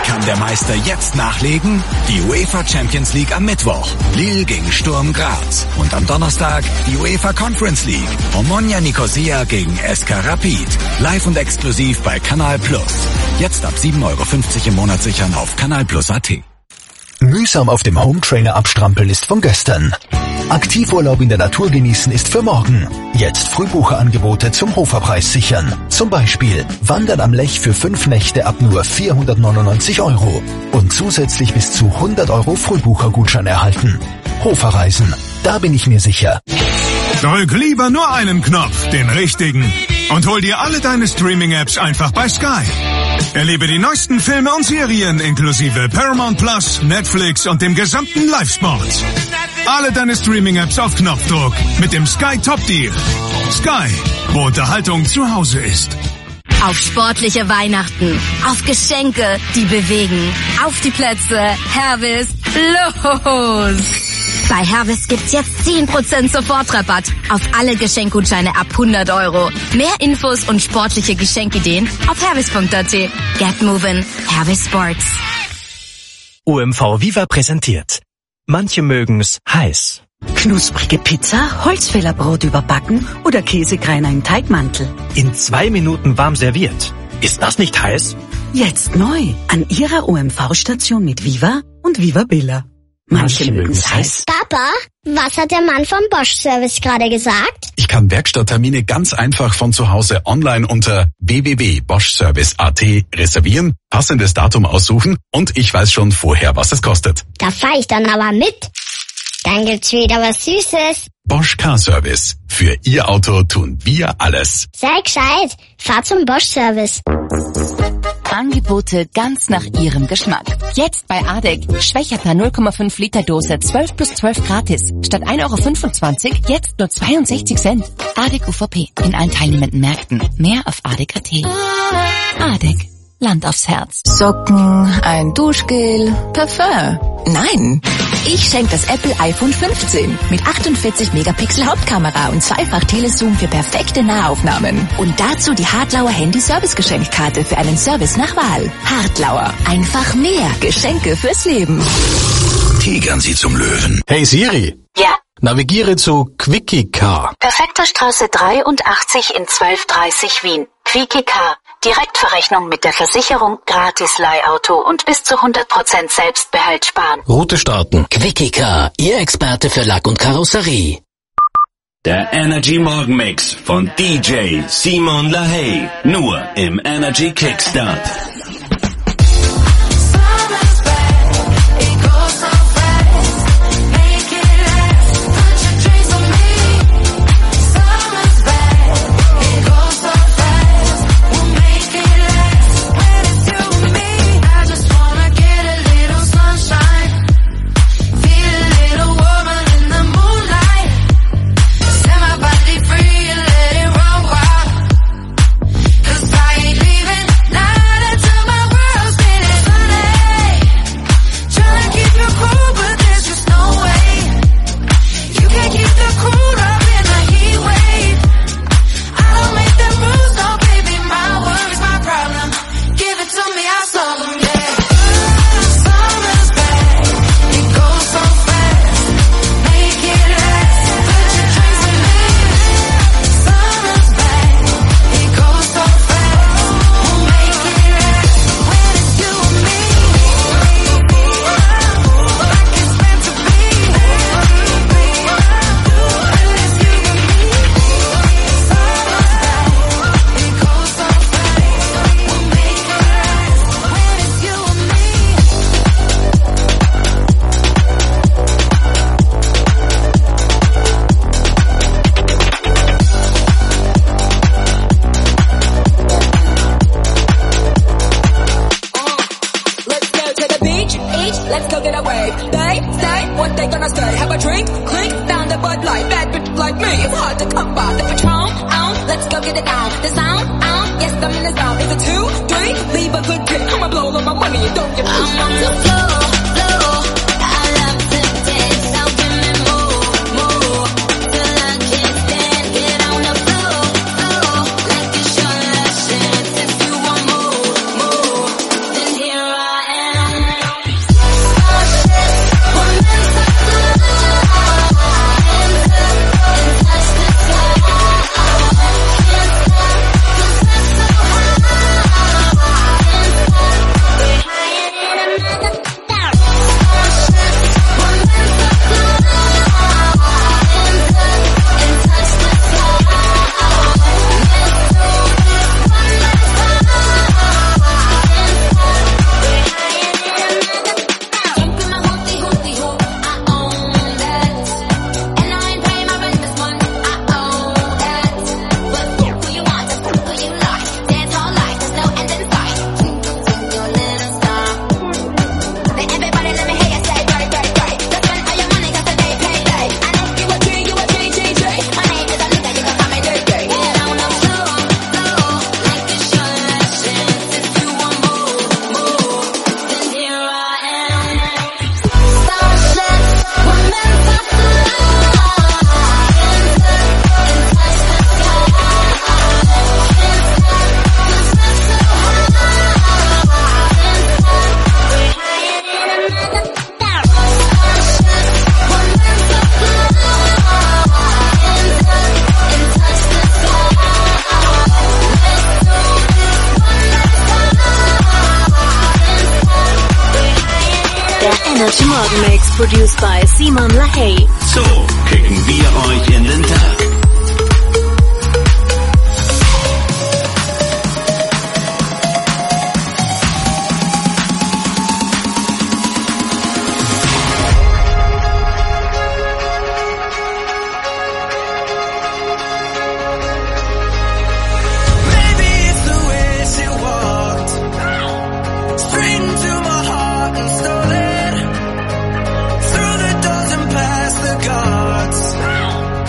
Kann der Meister jetzt nachlegen? Die UEFA Champions League am Mittwoch. Lille gegen Sturm Graz. Und am Donnerstag die UEFA Conference League. Omonia Nicosia gegen S K Rapid. Live und exklusiv bei Kanal Plus. Jetzt ab sieben Euro fünfzig im Monat sichern auf Kanal Plus Punkt at. Mühsam auf dem Hometrainer abstrampeln ist von gestern. Aktivurlaub in der Natur genießen ist für morgen. Jetzt Frühbucherangebote zum Hoferpreis sichern. Zum Beispiel Wandern am Lech für fünf Nächte ab nur vierhundertneunundneunzig Euro. Und zusätzlich bis zu hundert Euro Frühbuchergutschein erhalten. Hoferreisen, da bin ich mir sicher. Drück lieber nur einen Knopf, den richtigen. Und hol dir alle deine Streaming-Apps einfach bei Sky. Erlebe die neuesten Filme und Serien inklusive Paramount Plus, Netflix und dem gesamten Live-Sport. Alle deine Streaming-Apps auf Knopfdruck mit dem Sky Top Deal. Sky, wo Unterhaltung zu Hause ist. Auf sportliche Weihnachten, auf Geschenke, die bewegen, auf die Plätze, Hervis, los! Bei Hervis gibt's jetzt zehn Prozent Sofortrabatt auf alle Geschenkgutscheine ab hundert Euro. Mehr Infos und sportliche Geschenkideen auf hervis punkt at. Get moving, Hervis Sports. O M V Viva präsentiert. Manche mögen's heiß. Knusprige Pizza, Holzfällerbrot überbacken oder Käsekreiner im Teigmantel. In zwei Minuten warm serviert. Ist das nicht heiß? Jetzt neu an Ihrer O M V-Station mit Viva und Viva Billa. Manche, Manche mögen's heiß. Papa, was hat der Mann vom Bosch-Service gerade gesagt? Ich kann Werkstatttermine ganz einfach von zu Hause online unter w w w punkt bosch service punkt at reservieren, passendes Datum aussuchen und ich weiß schon vorher, was es kostet. Da fahr ich dann aber mit. Dann gibt's wieder was Süßes. Bosch Car Service. Für Ihr Auto tun wir alles. Sei gescheit. Fahr zum Bosch-Service. Angebote ganz nach Ihrem Geschmack. Jetzt bei Adek. Schwächerter null Komma fünf Liter Dose zwölf plus zwölf gratis. Statt ein Euro fünfundzwanzig jetzt nur zweiundsechzig Cent. Adek U V P. In allen teilnehmenden Märkten. Mehr auf adek punkt at. Adek. Land aufs Herz. Socken, ein Duschgel, Parfum. Nein, ich schenke das Apple iPhone fünfzehn mit achtundvierzig Megapixel Hauptkamera und zweifach Telezoom für perfekte Nahaufnahmen. Und dazu die Hartlauer Handy-Service-Geschenkkarte für einen Service nach Wahl. Hartlauer, einfach mehr Geschenke fürs Leben. Tigern Sie zum Löwen. Hey Siri. Ja. Navigiere zu Quickie Car. Perfekter Straße dreiundachtzig in zwölf dreißig Wien. Quickie Car. Direktverrechnung mit der Versicherung, gratis Leihauto und bis zu hundert Prozent Selbstbehalt sparen. Route starten. Quickie Car, Ihr Experte für Lack und Karosserie. Der Energy Morgenmix von D J Simon LaHaye. Nur im Energy Kickstart. Here I am. Guten Morgen Mix, produced by Simon LaHaye. So kicken wir euch in den Tag. Through the doors and past the guards.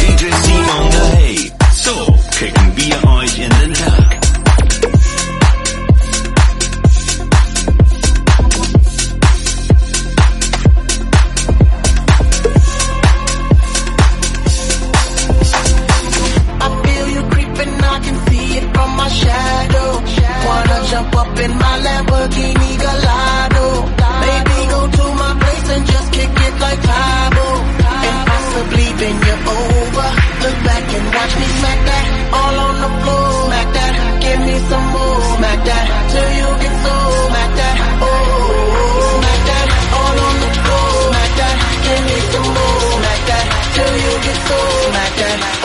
D J Simon the Hey. So kicken wir euch in den Tag. Jump up in my Lamborghini Gallardo. Maybe go to my place and just kick it like Pablo. And possibly bend you over. Look back and watch me smack that. All on the floor. Smack that. Give me some more. Smack that. Till you get so. Smack that. Oh. Smack that. All on the floor. Smack that. Give me some more. Smack that. Till you get so. Smack that. Oh.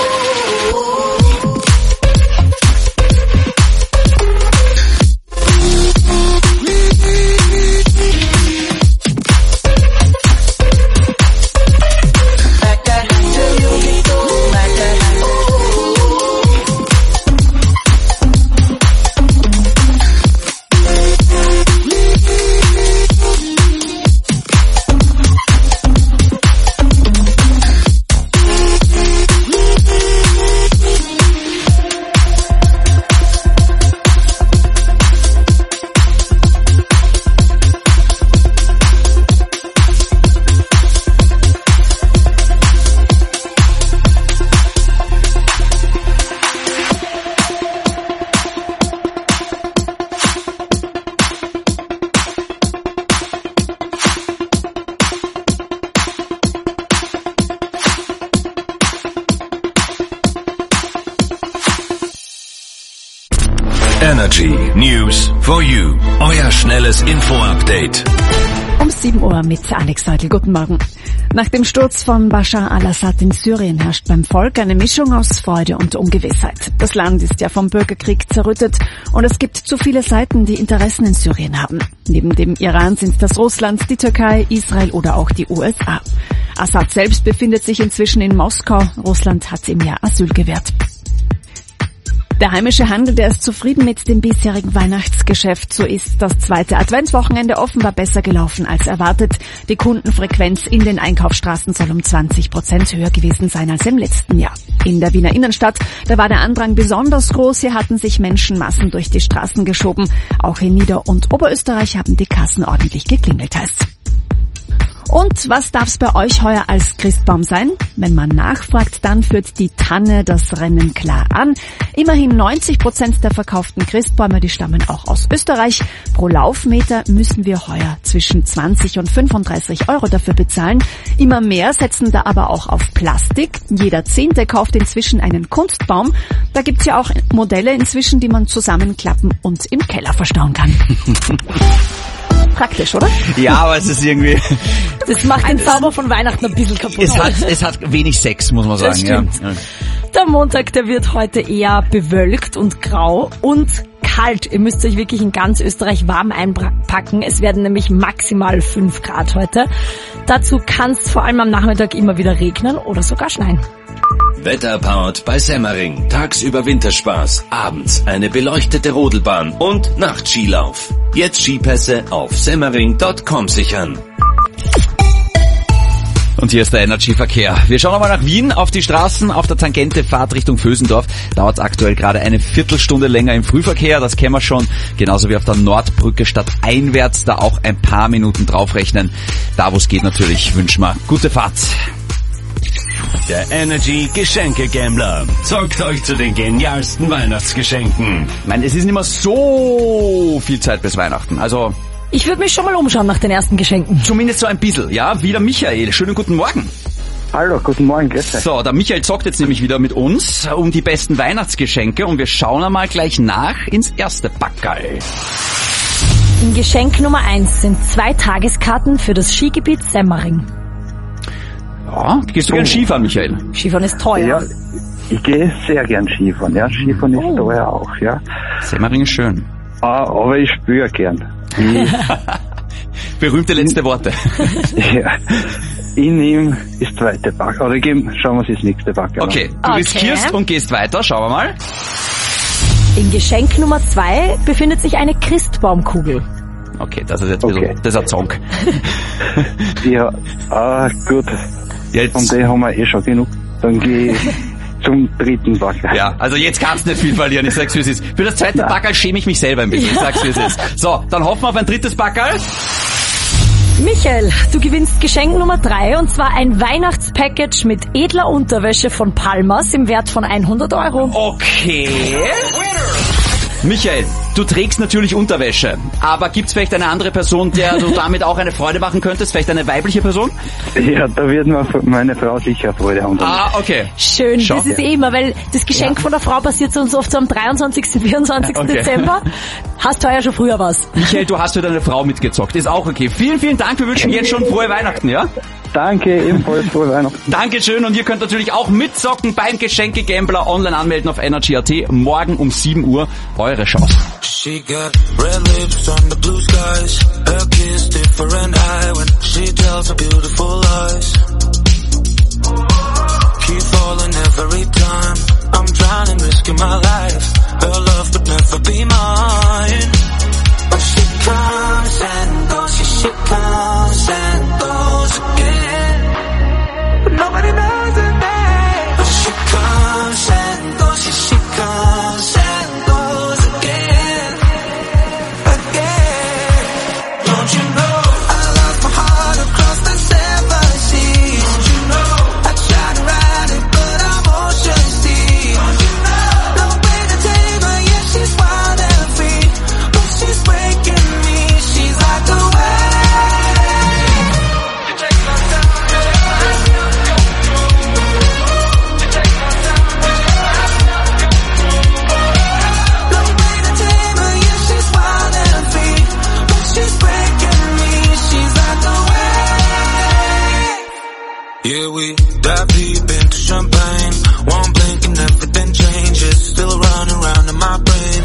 Energy News for You. Euer schnelles Info-Update. Um sieben Uhr mit Alex Seidel. Guten Morgen. Nach dem Sturz von Bashar al-Assad in Syrien herrscht beim Volk eine Mischung aus Freude und Ungewissheit. Das Land ist ja vom Bürgerkrieg zerrüttet und es gibt zu viele Seiten, die Interessen in Syrien haben. Neben dem Iran sind das Russland, die Türkei, Israel oder auch die U S A. Assad selbst befindet sich inzwischen in Moskau. Russland hat ihm ja Asyl gewährt. Der heimische Handel, der ist zufrieden mit dem bisherigen Weihnachtsgeschäft. So ist das zweite Adventswochenende offenbar besser gelaufen als erwartet. Die Kundenfrequenz in den Einkaufsstraßen soll um zwanzig Prozent höher gewesen sein als im letzten Jahr. In der Wiener Innenstadt, da war der Andrang besonders groß. Hier hatten sich Menschenmassen durch die Straßen geschoben. Auch in Nieder- und Oberösterreich haben die Kassen ordentlich geklingelt, heißt's. Und was darf's bei euch heuer als Christbaum sein? Wenn man nachfragt, dann führt die Tanne das Rennen klar an. Immerhin neunzig Prozent der verkauften Christbäume, die stammen auch aus Österreich. Pro Laufmeter müssen wir heuer zwischen zwanzig und fünfunddreißig Euro dafür bezahlen. Immer mehr setzen da aber auch auf Plastik. Jeder Zehnte kauft inzwischen einen Kunstbaum. Da gibt's ja auch Modelle inzwischen, die man zusammenklappen und im Keller verstauen kann. Praktisch, oder? Ja, aber es ist irgendwie... Das macht den Zauber von Weihnachten ein bisschen kaputt. Es hat, es hat wenig Sex, muss man sagen. Das stimmt. Ja. Der Montag, der wird heute eher bewölkt und grau und kalt. Ihr müsst euch wirklich in ganz Österreich warm einpacken. Es werden nämlich maximal fünf Grad heute. Dazu kann es vor allem am Nachmittag immer wieder regnen oder sogar schneien. Wetterpowered bei Semmering. Tagsüber Winterspaß, abends eine beleuchtete Rodelbahn und Nachtskilauf. Jetzt Skipässe auf semmering punkt com sichern. Und hier ist der Energy-Verkehr. Wir schauen nochmal nach Wien auf die Straßen. Auf der Tangente Fahrt Richtung Vösendorf dauert es aktuell gerade eine Viertelstunde länger im Frühverkehr. Das kennen wir schon. Genauso wie auf der Nordbrücke stadteinwärts. Da auch ein paar Minuten draufrechnen. Da wo es geht natürlich, wünschen wir gute Fahrt. Der Energy Geschenke-Gambler zockt euch zu den genialsten Weihnachtsgeschenken. Ich meine, es ist nicht mehr so viel Zeit bis Weihnachten. Also ich würde mich schon mal umschauen nach den ersten Geschenken. Zumindest so ein bisschen, ja. Wieder Michael. Schönen guten Morgen. Hallo, guten Morgen, grüß euch. So, der Michael zockt jetzt nämlich wieder mit uns um die besten Weihnachtsgeschenke und wir schauen einmal gleich nach ins erste Packerl. Geschenk Nummer eins sind zwei Tageskarten für das Skigebiet Semmering. Ja, gehst du gern Skifahren, Michael? Skifahren ist teuer. Ja, ich gehe sehr gern Skifahren, ja. Skifahren ist oh. teuer auch, ja. Semmering ist schön. Ah, aber ich spüre gern. Berühmte letzte Worte. Ja. Ich nehme das zweite Pack. Oder geben, schauen wir uns das nächste Pack an. Okay, du okay. riskierst und gehst weiter. Schauen wir mal. In Geschenk Nummer zwei befindet sich eine Christbaumkugel. Okay, das ist jetzt ein okay. bisschen, das ist ein Song. Ja, ah, gut. Jetzt. Von dem haben wir eh schon genug. Dann gehe ich zum dritten Backerl. Ja, also jetzt kannst du nicht viel verlieren, ich sag's wie es ist. Für das zweite Nein. Backerl schäme ich mich selber ein bisschen, ich sag's wie es ist. So, dann hoffen wir auf ein drittes Backerl. Michael, du gewinnst Geschenk Nummer drei und zwar ein Weihnachtspackage mit edler Unterwäsche von Palmas im Wert von hundert Euro. Okay. Michael, du trägst natürlich Unterwäsche, aber gibt's vielleicht eine andere Person, der du damit auch eine Freude machen könntest? Vielleicht eine weibliche Person? Ja, da wird mir meine Frau sicher Freude haben. Ah, okay. Schön, Schau. das ist eh immer, weil das Geschenk Ja. von der Frau passiert so uns oft so am dreiundzwanzigsten, vierundzwanzigsten Okay. Dezember. Hast heuer schon früher was. Michael, du hast für deine Frau mitgezockt, ist auch okay. Vielen, vielen Dank, wir wünschen jetzt schon frohe Weihnachten, ja? Danke, ebenfalls frohe Weihnachten. Dankeschön und ihr könnt natürlich auch mitzocken beim Geschenke-Gambler. Online anmelden auf energy punkt at. Morgen um sieben Uhr eure Chance. She got red lips on the blue skies. Her kiss different eye when she tells her beautiful lies. Keep falling every time. I'm drowning, risking my life. Her love could never be mine. But she comes and goes, she, she comes and goes again. But nobody knows her name. But she comes and goes, she, she comes and goes again. Again. Don't you know I lost my heart across the seven seas? Don't you know I tried to ride it but I'm ocean deep? Don't you know no way to tame her, yeah she's wild and free, but she's breaking me. She's like the wave. You take my time, you take my time, no way to tame her, yeah she's wild and free, but she's breaking me. She's like the wave. Yeah, we dive deep into champagne. One blink and everything changes. Still running around in my brain.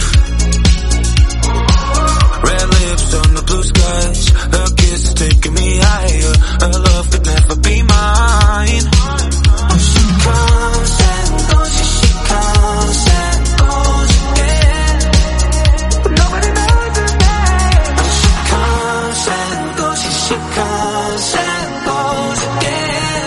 Red lips on the blue skies. Her kiss is taking me higher. Her love could never be mine. She comes and goes, she, she comes and goes again. But nobody knows her name. She comes and goes, she, she comes and goes again.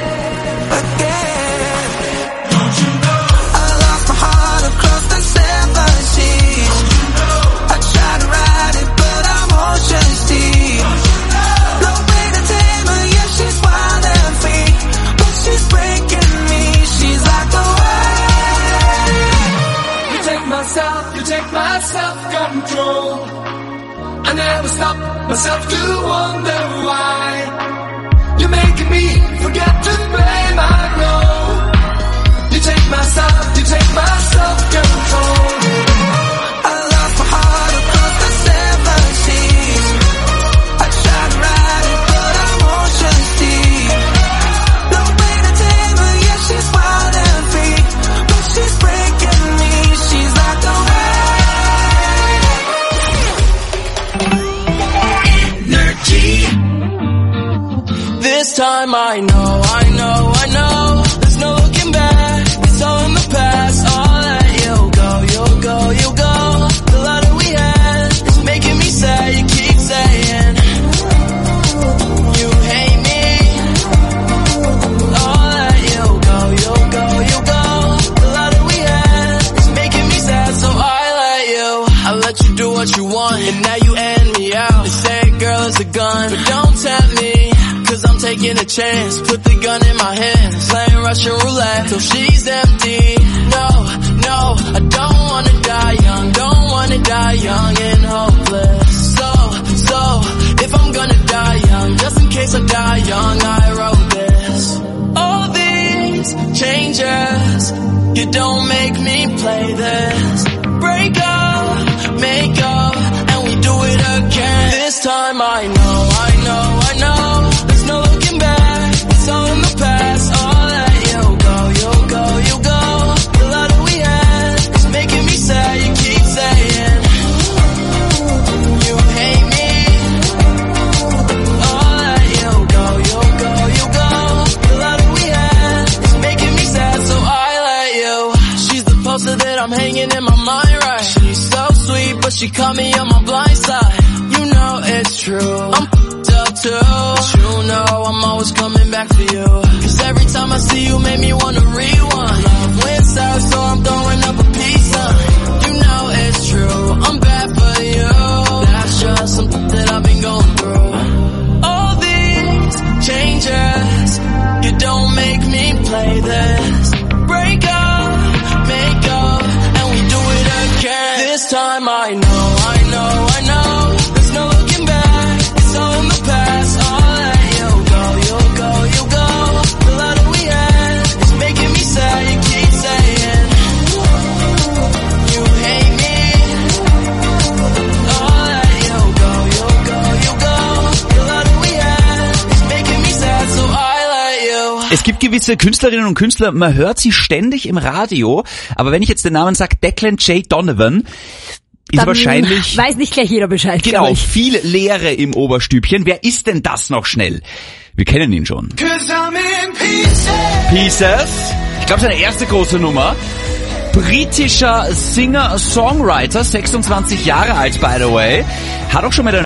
Again. Don't you know I lost my heart across the seven seas? Don't you know I tried to ride it but I'm ocean deep? Don't you know no way to tame her, yeah she's wild and free, but she's breaking me. She's like the wave. You take my self, you take my self-control. I never stop myself to wonder why. You're making me forget to blame, I know. You take my self, you take my self-control. I lost my heart across the seven seas. I tried to ride it but I'm ocean deep. No way to tame her, yeah she's wild and free, but she's breaking me. She's like the wave. Energy. This time I know, I know, I know. There's no looking back, it's all in the past. I'll let you go, you'll go, you'll go. The love that we had is making me sad. You keep saying you hate me. I'll let you go, you'll go, you'll go. The love that we had is making me sad, so I let you. I let you do what you want, and now you end me out. They say a girl is a gun, but don't tempt me. Cause I'm taking a chance, put the gun in my hands, playing Russian roulette till she's empty. No, no, I don't wanna die young, don't wanna die young and hopeless. So, so, if I'm gonna die young, just in case I die young, I wrote this. All these changes, you don't make me play this. Break up, make up, and we do it again. This time I know, I know, I know. No looking back, it's all in the past. I'll let you go, you'll go, you'll go. The love that we had is making me sad. You keep saying you hate me. I'll let you go, you'll go, you'll go. The love that we had is making me sad, so I let you. She's the poster that I'm hanging in my mind, right? She's so sweet, but she caught me on my blind side. You know it's true. I'm f***ed up. love too. But you know I'm always coming back for you. Cause every time I see you make me wanna rewind. Love went south, so I'm throwing up a peace sign. You know it's true, I'm bad for you. That's just something that I've been going through. All these changes, you don't make me play this. Break up, make up, and we do it again. This time I know, I know, I know. There's no looking back, it's all in the past. I'll let you go, you go, you go. The love that we had is making me sad. You keep saying you hate me. I'll let you go, you go, you go. The love that we had is making me sad, so I let you. Es gibt gewisse Künstlerinnen und Künstler, man hört sie ständig im Radio, aber wenn ich jetzt den Namen sage, Declan J. Donovan, ist Dann wahrscheinlich... weiß nicht gleich jeder Bescheid. Genau, ich. viel Leere im Oberstübchen. Wer ist denn das noch schnell? Wir kennen ihn schon. Pieces. Ich glaube, seine erste große Nummer. Britischer Singer-Songwriter, sechsundzwanzig Jahre alt, by the way. Hat auch schon mit einer